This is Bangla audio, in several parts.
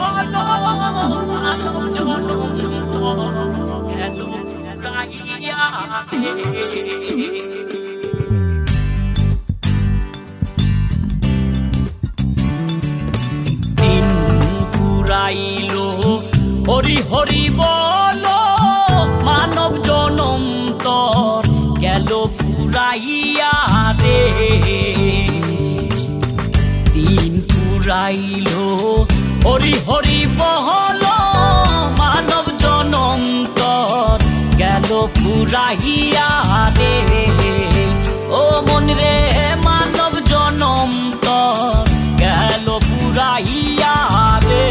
দিন ফুরাইলো হরি হরি বলো মানব জনম তোর গেল ফুরাইয়া রে। দিন ফুরাইলো হরি হরি বলো মানব জনম তোর গেল ফুরাইয়া রে। ও মন রে মানব জনম তোর গেল ফুরাইয়া রে।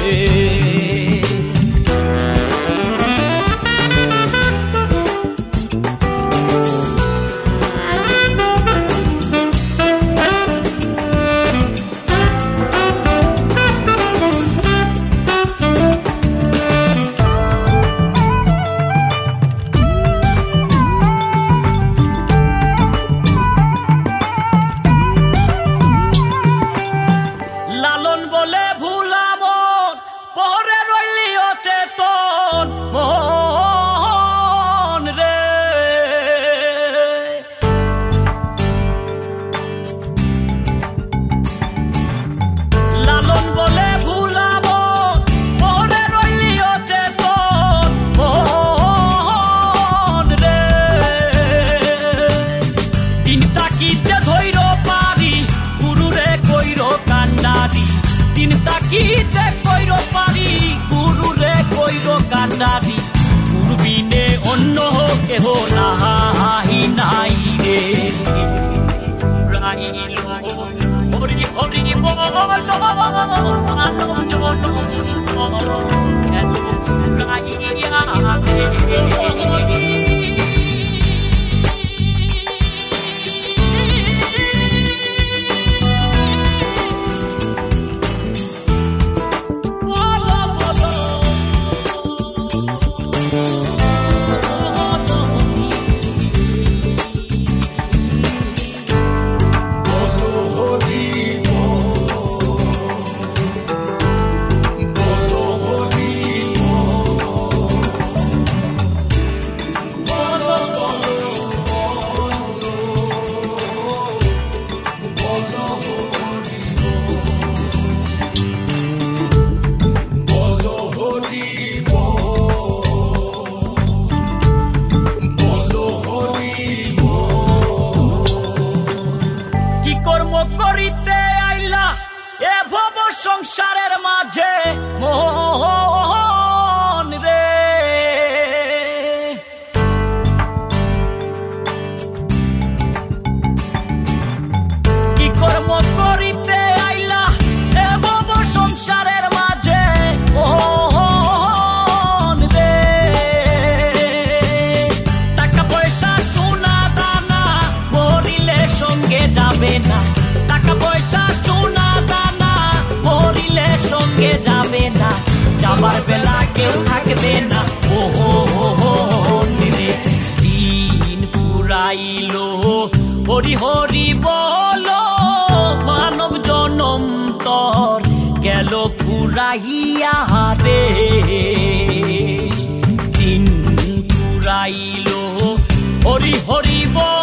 লালন বলে ভুলাম পরে রইলি অচেতন মন রে। লালন বলে ভুলাম পরে রইলি অচেতন মন রে। দিন তাকিতে ধৈর পারি গুরুরে কইর কান্ডারি। দিন তাকিতে কইর পারি গুরুরে কইর কান্ডারি। গুরু বিনে অন্য কেহ নাহি নাই রে। ফুরাইলো হরি হরি বলো মানব জনম তোর গেল ফুরাইয়া রে। কি কর্ম করিতে আইলা এ ভব সংসারের মাঝে মোহন রে। কি কর্ম করিতে আইলা এ ভব সংসারের মাঝে মোহন রে। টাকা পয়সা সোনা দানা মরিলে সঙ্গে যাবে না। টাকা পয়সা সোনা দানা মরিলে সঙ্গে যাবে না। যাবার বেলা কেউ থাকবে না ও রে। দিন ফুরাইলো হরি হরি বলো মানব জনম তোর গেল ফুরাইয়া রে। দিন ফুরাইলো হরি হরি বলো